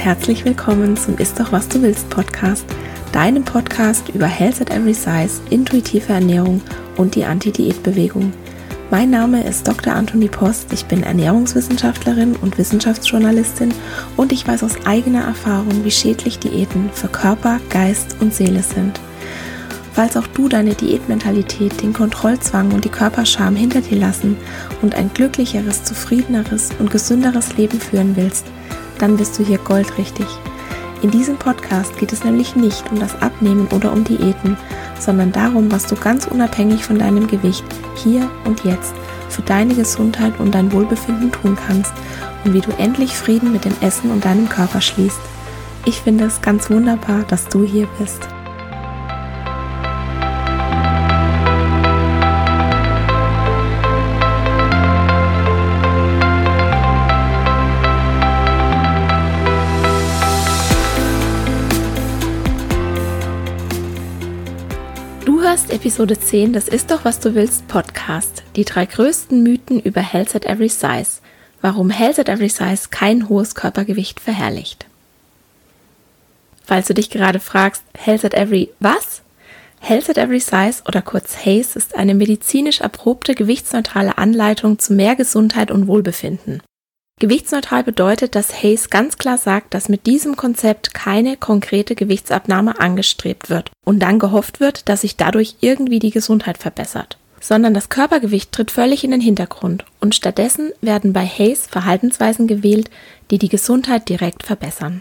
herzlich willkommen zum Ist doch was du willst Podcast, deinem Podcast über Health at Every Size, intuitive Ernährung und die Anti-Diät-Bewegung. Mein Name ist Dr. Antonie Post, ich bin Ernährungswissenschaftlerin und Wissenschaftsjournalistin und ich weiß aus eigener Erfahrung, wie schädlich Diäten für Körper, Geist und Seele sind. Falls auch du deine Diätmentalität, den Kontrollzwang und die Körperscham hinter dir lassen und ein glücklicheres, zufriedeneres und gesünderes Leben führen willst, dann bist du hier goldrichtig. In diesem Podcast geht es nämlich nicht um das Abnehmen oder um Diäten, sondern darum, was du ganz unabhängig von deinem Gewicht hier und jetzt für deine Gesundheit und dein Wohlbefinden tun kannst und wie du endlich Frieden mit dem Essen und deinem Körper schließt. Ich finde es ganz wunderbar, dass du hier bist. Du hörst Episode 10 des Ist doch was du willst Podcast, die 3 größten Mythen über Health at Every Size, warum Health at Every Size kein hohes Körpergewicht verherrlicht. Falls du dich gerade fragst, Health at Every was? Health at Every Size oder kurz HAES ist eine medizinisch erprobte gewichtsneutrale Anleitung zu mehr Gesundheit und Wohlbefinden. Gewichtsneutral bedeutet, dass HAES ganz klar sagt, dass mit diesem Konzept keine konkrete Gewichtsabnahme angestrebt wird und dann gehofft wird, dass sich dadurch irgendwie die Gesundheit verbessert, sondern das Körpergewicht tritt völlig in den Hintergrund und stattdessen werden bei HAES Verhaltensweisen gewählt, die die Gesundheit direkt verbessern.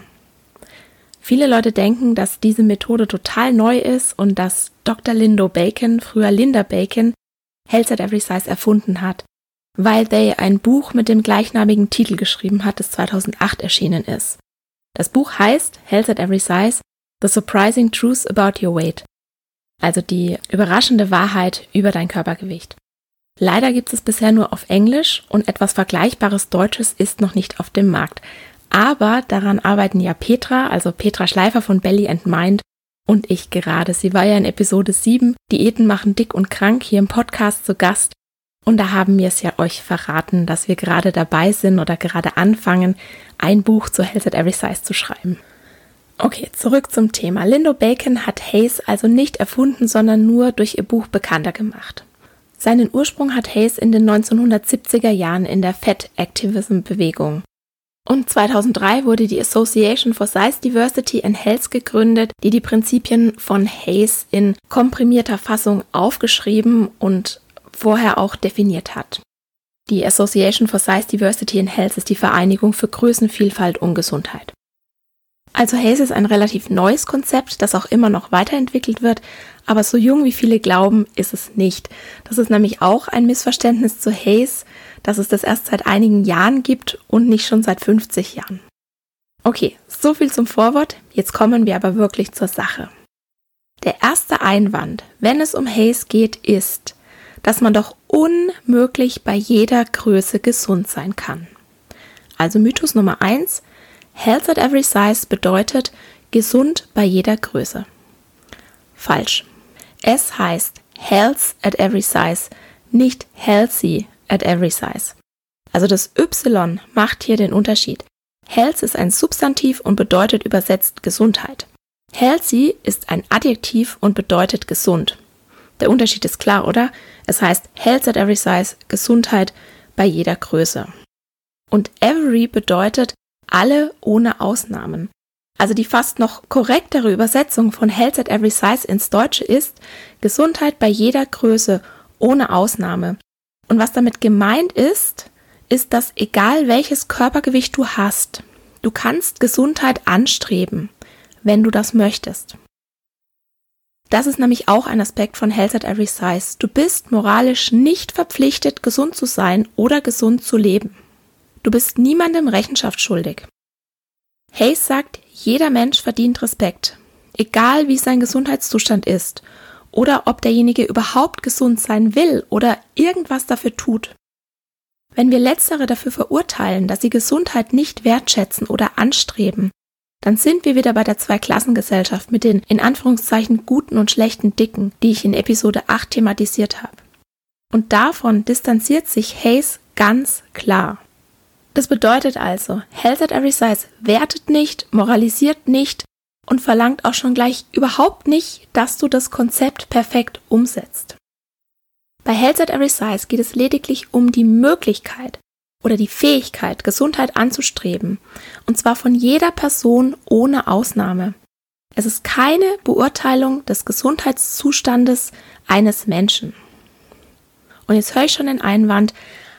Viele Leute denken, dass diese Methode total neu ist und dass Dr. Lindo Bacon, früher Linda Bacon, Health at Every Size erfunden hat, weil they ein Buch mit dem gleichnamigen Titel geschrieben hat, das 2008 erschienen ist. Das Buch heißt Health at Every Size, The Surprising Truth About Your Weight, also die überraschende Wahrheit über dein Körpergewicht. Leider gibt es bisher nur auf Englisch und etwas vergleichbares Deutsches ist noch nicht auf dem Markt. Aber daran arbeiten ja Petra Schleifer von Belly and Mind und ich gerade. Sie war ja in Episode 7, Diäten machen dick und krank, hier im Podcast zu Gast. Und da haben wir es ja euch verraten, dass wir gerade dabei sind oder gerade anfangen, ein Buch zur Health at Every Size zu schreiben. Okay, zurück zum Thema. Lindo Bacon hat HAES also nicht erfunden, sondern nur durch ihr Buch bekannter gemacht. Seinen Ursprung hat HAES in den 1970er Jahren in der Fat Activism Bewegung. Und 2003 wurde die Association for Size Diversity and Health gegründet, die die Prinzipien von HAES in komprimierter Fassung aufgeschrieben und vorher auch definiert hat. Die Association for Size Diversity and Health ist die Vereinigung für Größenvielfalt und Gesundheit. Also HAES ist ein relativ neues Konzept, das auch immer noch weiterentwickelt wird, aber so jung wie viele glauben, ist es nicht. Das ist nämlich auch ein Missverständnis zu HAES, dass es das erst seit einigen Jahren gibt und nicht schon seit 50 Jahren. Okay, so viel zum Vorwort, jetzt kommen wir aber wirklich zur Sache. Der erste Einwand, wenn es um HAES geht, ist, dass man doch unmöglich bei jeder Größe gesund sein kann. Also Mythos Nummer 1, Health at Every Size bedeutet gesund bei jeder Größe. Falsch. Es heißt Health at Every Size, nicht Healthy at Every Size. Also das Y macht hier den Unterschied. Health ist ein Substantiv und bedeutet übersetzt Gesundheit. Healthy ist ein Adjektiv und bedeutet gesund. Der Unterschied ist klar, oder? Es heißt Health at Every Size, Gesundheit bei jeder Größe. Und every bedeutet alle ohne Ausnahmen. Also die fast noch korrektere Übersetzung von Health at Every Size ins Deutsche ist Gesundheit bei jeder Größe ohne Ausnahme. Und was damit gemeint ist, dass egal welches Körpergewicht du hast, du kannst Gesundheit anstreben, wenn du das möchtest. Das ist nämlich auch ein Aspekt von Health at Every Size. Du bist moralisch nicht verpflichtet, gesund zu sein oder gesund zu leben. Du bist niemandem Rechenschaft schuldig. HAES sagt, jeder Mensch verdient Respekt, egal wie sein Gesundheitszustand ist oder ob derjenige überhaupt gesund sein will oder irgendwas dafür tut. Wenn wir Letztere dafür verurteilen, dass sie Gesundheit nicht wertschätzen oder anstreben, dann sind wir wieder bei der Zweiklassengesellschaft mit den in Anführungszeichen guten und schlechten Dicken, die ich in Episode 8 thematisiert habe. Und davon distanziert sich HAES ganz klar. Das bedeutet also, Health at Every Size wertet nicht, moralisiert nicht und verlangt auch schon gleich überhaupt nicht, dass du das Konzept perfekt umsetzt. Bei Health at Every Size geht es lediglich um die Möglichkeit oder die Fähigkeit, Gesundheit anzustreben, und zwar von jeder Person ohne Ausnahme. Es ist keine Beurteilung des Gesundheitszustandes eines Menschen. Und jetzt höre ich schon den Einwand,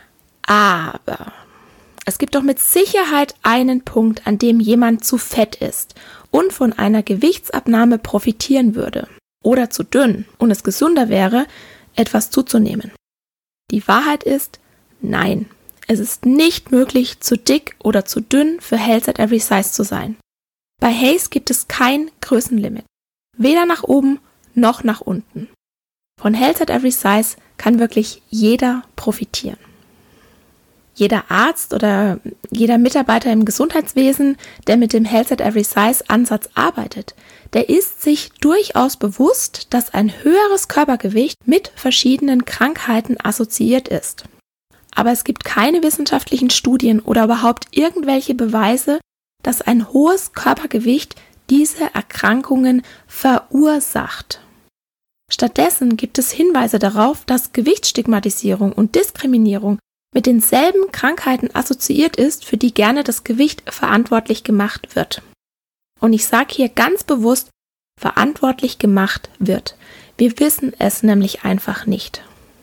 aber es gibt doch mit Sicherheit einen Punkt, an dem jemand zu fett ist und von einer Gewichtsabnahme profitieren würde oder zu dünn und es gesünder wäre, etwas zuzunehmen. Die Wahrheit ist, nein, es ist nicht möglich, zu dick oder zu dünn für Health at Every Size zu sein. Bei Hays gibt es kein Größenlimit, weder nach oben noch nach unten. Von Health at Every Size kann wirklich jeder profitieren. Jeder Arzt oder jeder Mitarbeiter im Gesundheitswesen, der mit dem Health at Every Size Ansatz arbeitet, der ist sich durchaus bewusst, dass ein höheres Körpergewicht mit verschiedenen Krankheiten assoziiert ist. Aber es gibt keine wissenschaftlichen Studien oder überhaupt irgendwelche Beweise, dass ein hohes Körpergewicht diese Erkrankungen verursacht. Stattdessen gibt es Hinweise darauf, dass Gewichtsstigmatisierung und Diskriminierung mit denselben Krankheiten assoziiert ist, für die gerne das Gewicht verantwortlich gemacht wird. Und ich sage hier ganz bewusst, verantwortlich gemacht wird. Wir wissen es nämlich einfach nicht.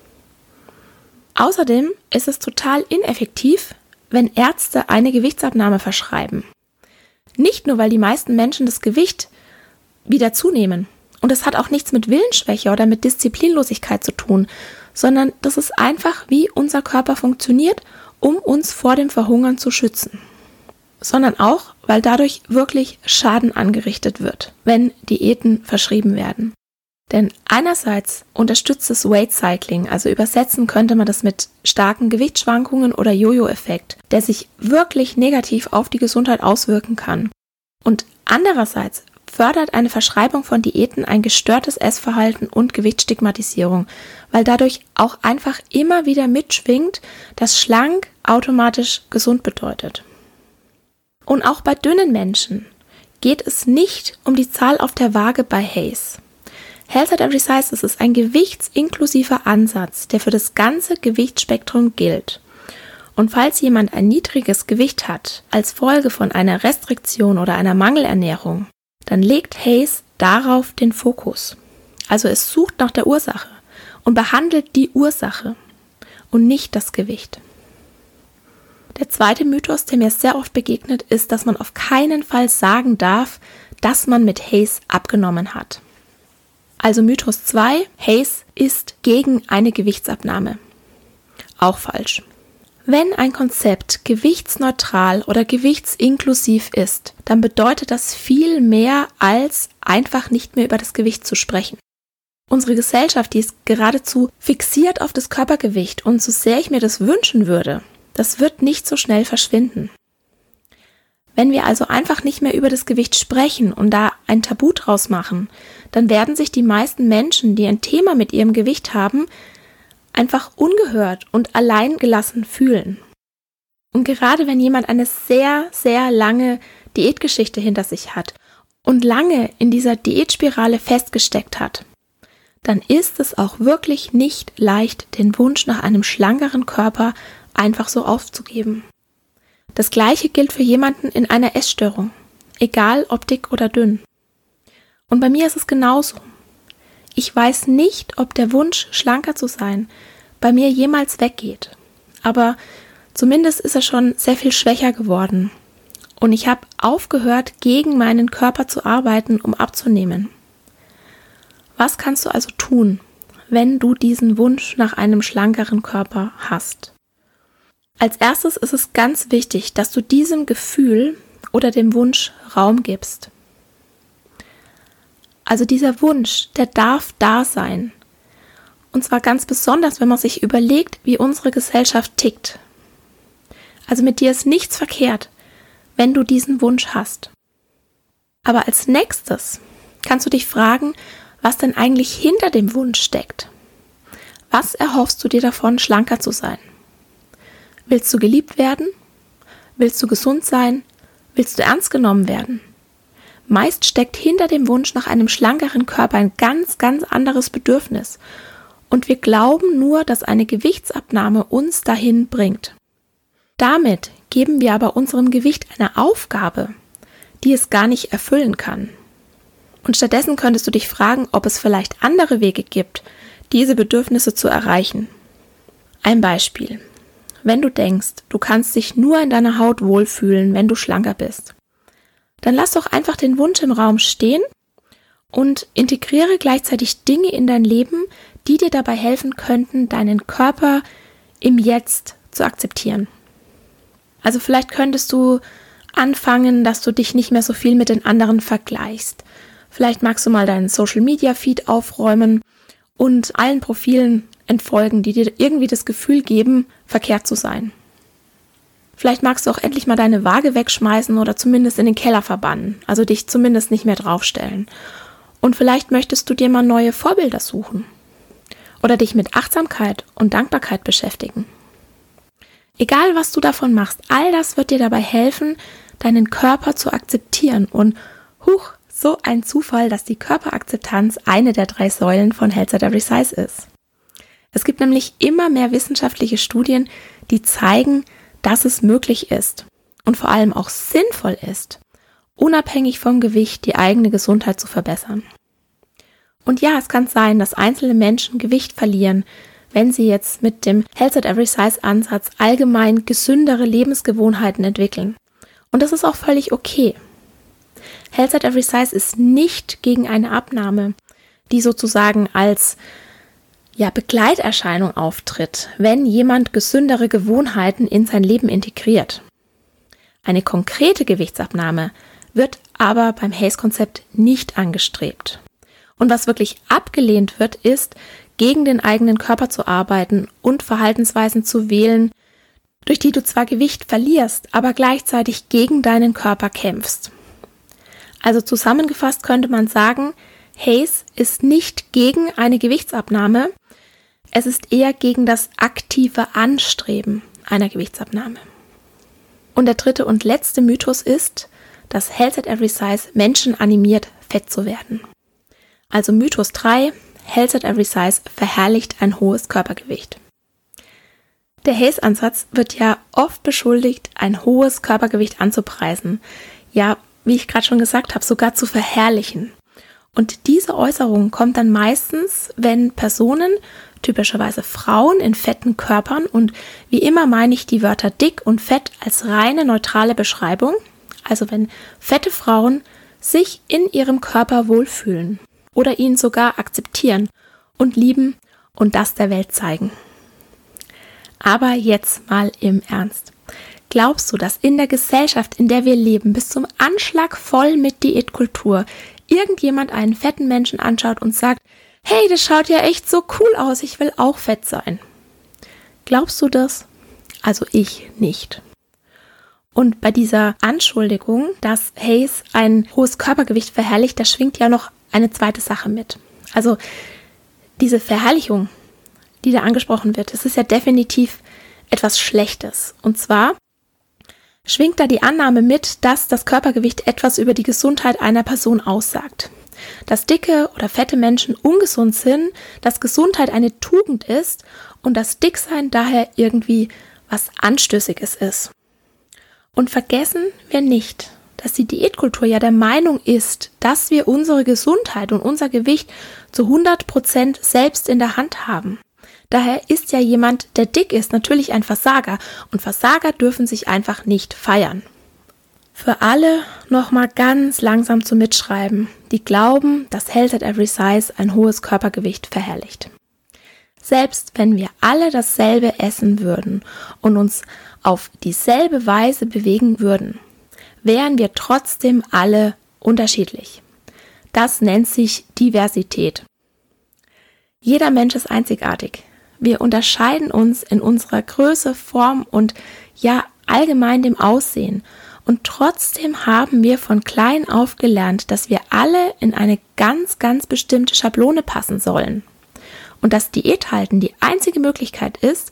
Außerdem ist es total ineffektiv, wenn Ärzte eine Gewichtsabnahme verschreiben. Nicht nur, weil die meisten Menschen das Gewicht wieder zunehmen. Und es hat auch nichts mit Willensschwäche oder mit Disziplinlosigkeit zu tun, sondern das ist einfach, wie unser Körper funktioniert, um uns vor dem Verhungern zu schützen. Sondern auch, weil dadurch wirklich Schaden angerichtet wird, wenn Diäten verschrieben werden. Denn einerseits unterstützt es Weight Cycling, also übersetzen könnte man das mit starken Gewichtsschwankungen oder Jojo-Effekt, der sich wirklich negativ auf die Gesundheit auswirken kann. Und andererseits fördert eine Verschreibung von Diäten ein gestörtes Essverhalten und Gewichtsstigmatisierung, weil dadurch auch einfach immer wieder mitschwingt, dass schlank automatisch gesund bedeutet. Und auch bei dünnen Menschen geht es nicht um die Zahl auf der Waage bei Hays. Health at Every Size ist ein gewichtsinklusiver Ansatz, der für das ganze Gewichtsspektrum gilt. Und falls jemand ein niedriges Gewicht hat, als Folge von einer Restriktion oder einer Mangelernährung, dann legt Hays darauf den Fokus. Also es sucht nach der Ursache und behandelt die Ursache und nicht das Gewicht. Der zweite Mythos, der mir sehr oft begegnet, ist, dass man auf keinen Fall sagen darf, dass man mit Hays abgenommen hat. Also Mythos 2, Hays ist gegen eine Gewichtsabnahme. Auch falsch. Wenn ein Konzept gewichtsneutral oder gewichtsinklusiv ist, dann bedeutet das viel mehr als einfach nicht mehr über das Gewicht zu sprechen. Unsere Gesellschaft, die ist geradezu fixiert auf das Körpergewicht und so sehr ich mir das wünschen würde, das wird nicht so schnell verschwinden. Wenn wir also einfach nicht mehr über das Gewicht sprechen und da ein Tabu draus machen, dann werden sich die meisten Menschen, die ein Thema mit ihrem Gewicht haben, einfach ungehört und alleingelassen fühlen. Und gerade wenn jemand eine sehr, sehr lange Diätgeschichte hinter sich hat und lange in dieser Diätspirale festgesteckt hat, dann ist es auch wirklich nicht leicht, den Wunsch nach einem schlankeren Körper einfach so aufzugeben. Das Gleiche gilt für jemanden in einer Essstörung, egal ob dick oder dünn. Und bei mir ist es genauso. Ich weiß nicht, ob der Wunsch, schlanker zu sein, bei mir jemals weggeht. Aber zumindest ist er schon sehr viel schwächer geworden. Und ich habe aufgehört, gegen meinen Körper zu arbeiten, um abzunehmen. Was kannst du also tun, wenn du diesen Wunsch nach einem schlankeren Körper hast? Als erstes ist es ganz wichtig, dass du diesem Gefühl oder dem Wunsch Raum gibst. Also dieser Wunsch, der darf da sein. Und zwar ganz besonders, wenn man sich überlegt, wie unsere Gesellschaft tickt. Also mit dir ist nichts verkehrt, wenn du diesen Wunsch hast. Aber als nächstes kannst du dich fragen, was denn eigentlich hinter dem Wunsch steckt. Was erhoffst du dir davon, schlanker zu sein? Willst du geliebt werden? Willst du gesund sein? Willst du ernst genommen werden? Meist steckt hinter dem Wunsch nach einem schlankeren Körper ein ganz, ganz anderes Bedürfnis. Und wir glauben nur, dass eine Gewichtsabnahme uns dahin bringt. Damit geben wir aber unserem Gewicht eine Aufgabe, die es gar nicht erfüllen kann. Und stattdessen könntest du dich fragen, ob es vielleicht andere Wege gibt, diese Bedürfnisse zu erreichen. Ein Beispiel. Wenn du denkst, du kannst dich nur in deiner Haut wohlfühlen, wenn du schlanker bist, dann lass doch einfach den Wunsch im Raum stehen und integriere gleichzeitig Dinge in dein Leben, die dir dabei helfen könnten, deinen Körper im Jetzt zu akzeptieren. Also vielleicht könntest du anfangen, dass du dich nicht mehr so viel mit den anderen vergleichst. Vielleicht magst du mal deinen Social-Media-Feed aufräumen und allen Profilen entfolgen, die dir irgendwie das Gefühl geben, verkehrt zu sein. Vielleicht magst du auch endlich mal deine Waage wegschmeißen oder zumindest in den Keller verbannen, also dich zumindest nicht mehr draufstellen. Und vielleicht möchtest du dir mal neue Vorbilder suchen oder dich mit Achtsamkeit und Dankbarkeit beschäftigen. Egal, was du davon machst, all das wird dir dabei helfen, deinen Körper zu akzeptieren. Und so ein Zufall, dass die Körperakzeptanz eine der 3 Säulen von Health at Every Size ist. Es gibt nämlich immer mehr wissenschaftliche Studien, die zeigen, dass es möglich ist und vor allem auch sinnvoll ist, unabhängig vom Gewicht die eigene Gesundheit zu verbessern. Und ja, es kann sein, dass einzelne Menschen Gewicht verlieren, wenn sie jetzt mit dem Health at Every Size Ansatz allgemein gesündere Lebensgewohnheiten entwickeln. Und das ist auch völlig okay. Health at Every Size ist nicht gegen eine Abnahme, die sozusagen als Begleiterscheinung auftritt, wenn jemand gesündere Gewohnheiten in sein Leben integriert. Eine konkrete Gewichtsabnahme wird aber beim HAES-Konzept nicht angestrebt. Und was wirklich abgelehnt wird, ist, gegen den eigenen Körper zu arbeiten und Verhaltensweisen zu wählen, durch die du zwar Gewicht verlierst, aber gleichzeitig gegen deinen Körper kämpfst. Also zusammengefasst könnte man sagen, HAES ist nicht gegen eine Gewichtsabnahme, es ist eher gegen das aktive Anstreben einer Gewichtsabnahme. Und der 3. und letzte Mythos ist, dass Health at Every Size Menschen animiert, fett zu werden. Also Mythos 3, Health at Every Size verherrlicht ein hohes Körpergewicht. Der HAES-Ansatz wird ja oft beschuldigt, ein hohes Körpergewicht anzupreisen. Ja, wie ich gerade schon gesagt habe, sogar zu verherrlichen. Und diese Äußerung kommt dann meistens, wenn Personen, typischerweise Frauen in fetten Körpern, und wie immer meine ich die Wörter dick und fett als reine neutrale Beschreibung, also wenn fette Frauen sich in ihrem Körper wohlfühlen oder ihn sogar akzeptieren und lieben und das der Welt zeigen. Aber jetzt mal im Ernst. Glaubst du, dass in der Gesellschaft, in der wir leben, bis zum Anschlag voll mit Diätkultur, irgendjemand einen fetten Menschen anschaut und sagt, hey, das schaut ja echt so cool aus, ich will auch fett sein? Glaubst du das? Also ich nicht. Und bei dieser Anschuldigung, dass HAES ein hohes Körpergewicht verherrlicht, da schwingt ja noch eine zweite Sache mit. Also diese Verherrlichung, die da angesprochen wird, das ist ja definitiv etwas Schlechtes. Und zwar schwingt da die Annahme mit, dass das Körpergewicht etwas über die Gesundheit einer Person aussagt. Dass dicke oder fette Menschen ungesund sind, dass Gesundheit eine Tugend ist und dass Dicksein daher irgendwie was Anstößiges ist. Und vergessen wir nicht, dass die Diätkultur ja der Meinung ist, dass wir unsere Gesundheit und unser Gewicht zu 100% selbst in der Hand haben. Daher ist ja jemand, der dick ist, natürlich ein Versager und Versager dürfen sich einfach nicht feiern. Für alle nochmal ganz langsam zum Mitschreiben, die glauben, dass Health at Every Size ein hohes Körpergewicht verherrlicht. Selbst wenn wir alle dasselbe essen würden und uns auf dieselbe Weise bewegen würden, wären wir trotzdem alle unterschiedlich. Das nennt sich Diversität. Jeder Mensch ist einzigartig. Wir unterscheiden uns in unserer Größe, Form und ja allgemein dem Aussehen. Und trotzdem haben wir von klein auf gelernt, dass wir alle in eine ganz, ganz bestimmte Schablone passen sollen. Und dass Diät halten die einzige Möglichkeit ist,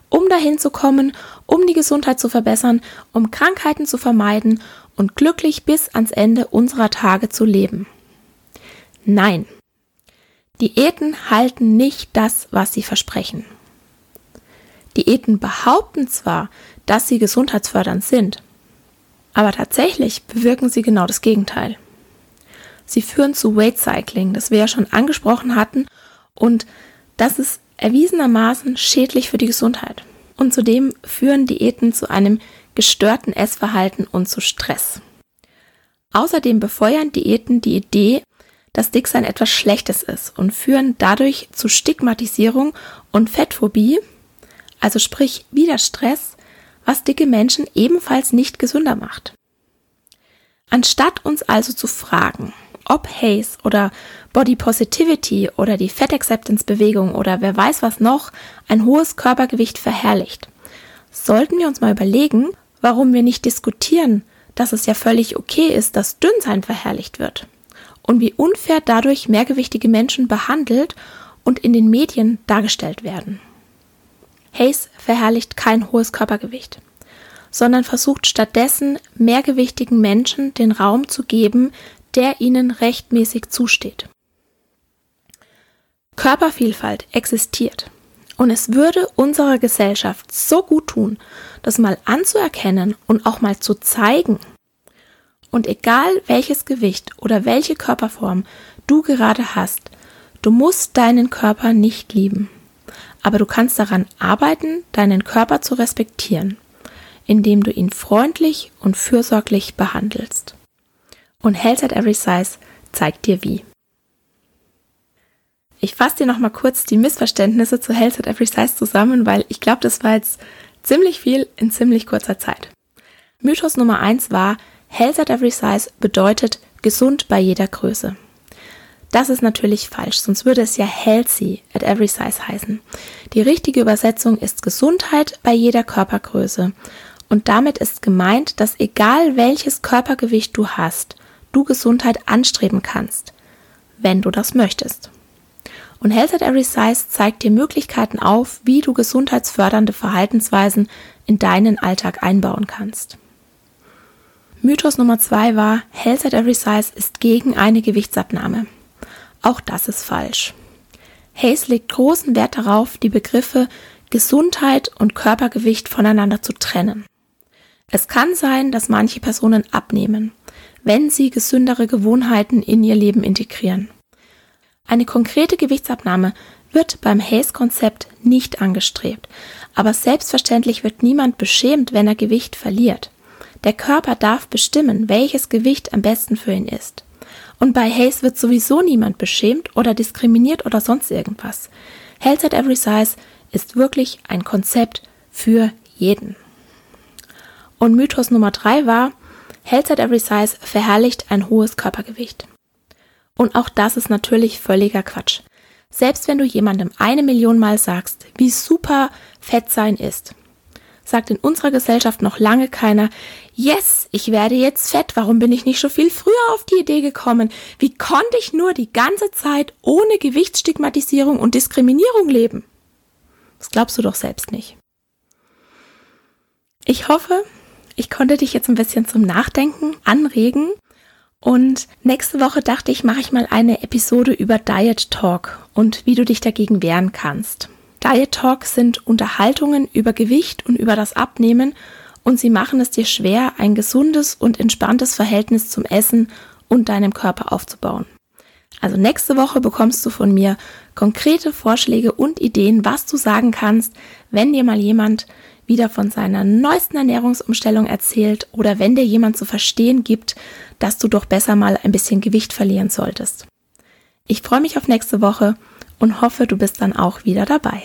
um dahin zu kommen, um die Gesundheit zu verbessern, um Krankheiten zu vermeiden und glücklich bis ans Ende unserer Tage zu leben. Nein, Diäten halten nicht das, was sie versprechen. Diäten behaupten zwar, dass sie gesundheitsfördernd sind, aber tatsächlich bewirken sie genau das Gegenteil. Sie führen zu Weight Cycling, das wir ja schon angesprochen hatten, und das ist erwiesenermaßen schädlich für die Gesundheit. Und zudem führen Diäten zu einem gestörten Essverhalten und zu Stress. Außerdem befeuern Diäten die Idee, dass Dicksein etwas Schlechtes ist und führen dadurch zu Stigmatisierung und Fettphobie, also sprich wieder Stress, was dicke Menschen ebenfalls nicht gesünder macht. Anstatt uns also zu fragen, ob HAES oder Body Positivity oder die Fat Acceptance Bewegung oder wer weiß was noch ein hohes Körpergewicht verherrlicht, sollten wir uns mal überlegen, warum wir nicht diskutieren, dass es ja völlig okay ist, dass Dünnsein verherrlicht wird und wie unfair dadurch mehrgewichtige Menschen behandelt und in den Medien dargestellt werden. HAES verherrlicht kein hohes Körpergewicht, sondern versucht stattdessen mehrgewichtigen Menschen den Raum zu geben, der ihnen rechtmäßig zusteht. Körpervielfalt existiert und es würde unserer Gesellschaft so gut tun, das mal anzuerkennen und auch mal zu zeigen. Und egal welches Gewicht oder welche Körperform du gerade hast, du musst deinen Körper nicht lieben. Aber du kannst daran arbeiten, deinen Körper zu respektieren, indem du ihn freundlich und fürsorglich behandelst. Und Health at Every Size zeigt dir wie. Ich fasse dir nochmal kurz die Missverständnisse zu Health at Every Size zusammen, weil ich glaube, das war jetzt ziemlich viel in ziemlich kurzer Zeit. Mythos Nummer 1 war, Health at Every Size bedeutet gesund bei jeder Größe. Das ist natürlich falsch, sonst würde es ja Healthy at Every Size heißen. Die richtige Übersetzung ist Gesundheit bei jeder Körpergröße. Und damit ist gemeint, dass egal welches Körpergewicht du hast, du Gesundheit anstreben kannst, wenn du das möchtest. Und Health at Every Size zeigt dir Möglichkeiten auf, wie du gesundheitsfördernde Verhaltensweisen in deinen Alltag einbauen kannst. Mythos Nummer 2 war, Health at Every Size ist gegen eine Gewichtsabnahme. Auch das ist falsch. HAES legt großen Wert darauf, die Begriffe Gesundheit und Körpergewicht voneinander zu trennen. Es kann sein, dass manche Personen abnehmen, wenn sie gesündere Gewohnheiten in ihr Leben integrieren. Eine konkrete Gewichtsabnahme wird beim HAES-Konzept nicht angestrebt, aber selbstverständlich wird niemand beschämt, wenn er Gewicht verliert. Der Körper darf bestimmen, welches Gewicht am besten für ihn ist. Und bei HAES wird sowieso niemand beschämt oder diskriminiert oder sonst irgendwas. Health at Every Size ist wirklich ein Konzept für jeden. Und Mythos Nummer 3 war, Health at Every Size verherrlicht ein hohes Körpergewicht. Und auch das ist natürlich völliger Quatsch. Selbst wenn du jemandem 1 Million Mal sagst, wie super Fett sein ist, sagt in unserer Gesellschaft noch lange keiner, yes, ich werde jetzt fett, warum bin ich nicht schon viel früher auf die Idee gekommen? Wie konnte ich nur die ganze Zeit ohne Gewichtsstigmatisierung und Diskriminierung leben? Das glaubst du doch selbst nicht. Ich hoffe, ich konnte dich jetzt ein bisschen zum Nachdenken anregen und nächste Woche dachte ich, mache ich mal eine Episode über Diet Talk und wie du dich dagegen wehren kannst. Diet Talk sind Unterhaltungen über Gewicht und über das Abnehmen und sie machen es dir schwer, ein gesundes und entspanntes Verhältnis zum Essen und deinem Körper aufzubauen. Also nächste Woche bekommst du von mir konkrete Vorschläge und Ideen, was du sagen kannst, wenn dir mal jemand wieder von seiner neuesten Ernährungsumstellung erzählt oder wenn dir jemand zu verstehen gibt, dass du doch besser mal ein bisschen Gewicht verlieren solltest. Ich freue mich auf nächste Woche und hoffe, du bist dann auch wieder dabei.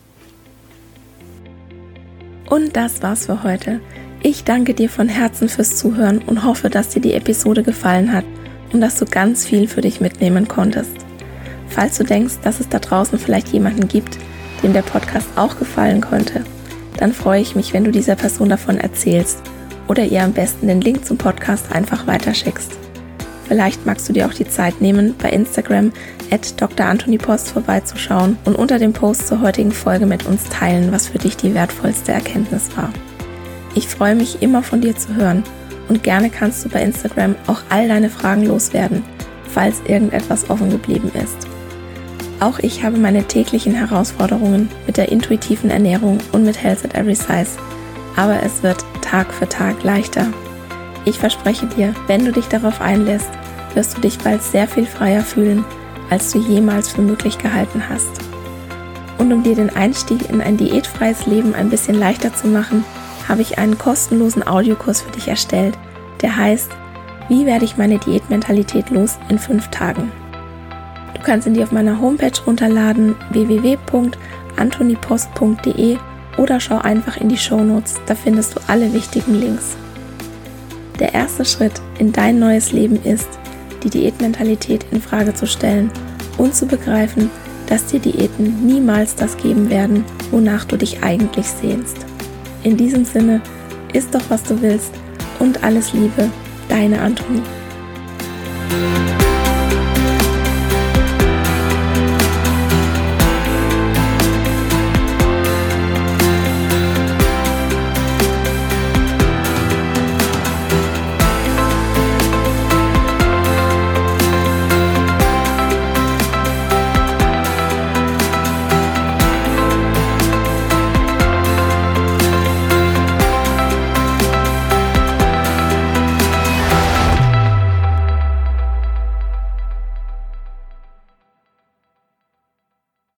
Und das war's für heute. Ich danke dir von Herzen fürs Zuhören und hoffe, dass dir die Episode gefallen hat und dass du ganz viel für dich mitnehmen konntest. Falls du denkst, dass es da draußen vielleicht jemanden gibt, dem der Podcast auch gefallen könnte, dann freue ich mich, wenn du dieser Person davon erzählst oder ihr am besten den Link zum Podcast einfach weiterschickst. Vielleicht magst du dir auch die Zeit nehmen, bei Instagram @drantonipost vorbeizuschauen und unter dem Post zur heutigen Folge mit uns teilen, was für dich die wertvollste Erkenntnis war. Ich freue mich immer von dir zu hören und gerne kannst du bei Instagram auch all deine Fragen loswerden, falls irgendetwas offen geblieben ist. Auch ich habe meine täglichen Herausforderungen mit der intuitiven Ernährung und mit Health at Every Size, aber es wird Tag für Tag leichter. Ich verspreche dir, wenn du dich darauf einlässt, wirst du dich bald sehr viel freier fühlen, als du jemals für möglich gehalten hast. Und um dir den Einstieg in ein diätfreies Leben ein bisschen leichter zu machen, habe ich einen kostenlosen Audiokurs für dich erstellt, der heißt Wie werde ich meine Diätmentalität los in 5 Tagen? Du kannst ihn dir auf meiner Homepage runterladen, www.antonipost.de, oder schau einfach in die Shownotes, da findest du alle wichtigen Links. Der erste Schritt in dein neues Leben ist, die Diätmentalität in Frage zu stellen und zu begreifen, dass dir Diäten niemals das geben werden, wonach du dich eigentlich sehnst. In diesem Sinne, iss doch, was du willst und alles Liebe, deine Antonie.